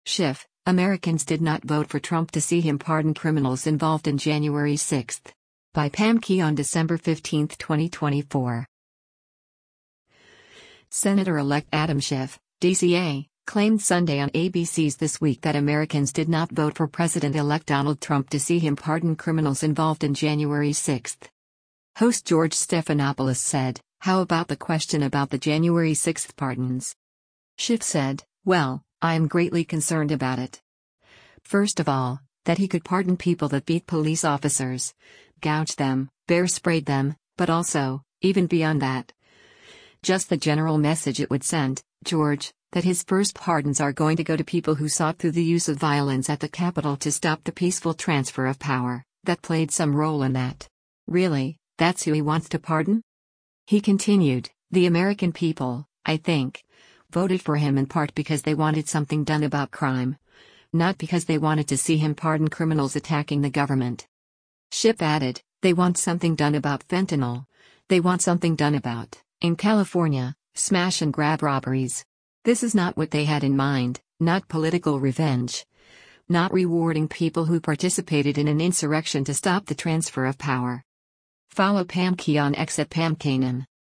Schiff, Americans did not vote for Trump to see him pardon criminals involved in January 6. By Pam Key on December 15, 2024. Senator-elect Adam Schiff, DCA, claimed Sunday on ABC's This Week that Americans did not vote for President-elect Donald Trump to see him pardon criminals involved in January 6. Host George Stephanopoulos said, "How about the question about the January 6 pardons?" Schiff said, "Well, I am greatly concerned about it. First of all, that he could pardon people that beat police officers, gouged them, bear sprayed them, but also, even beyond that, just the general message it would send, George, that his first pardons are going to go to people who sought through the use of violence at the Capitol to stop the peaceful transfer of power, that played some role in that. Really, that's who he wants to pardon?" He continued, "The American people, I think, voted for him in part because they wanted something done about crime, not because they wanted to see him pardon criminals attacking the government." Schiff added, "They want something done about fentanyl. They want something done about, in California, smash and grab robberies. This is not what they had in mind, not political revenge. Not rewarding people who participated in an insurrection to stop the transfer of power." Follow Pam Key on X at Pam Kanan.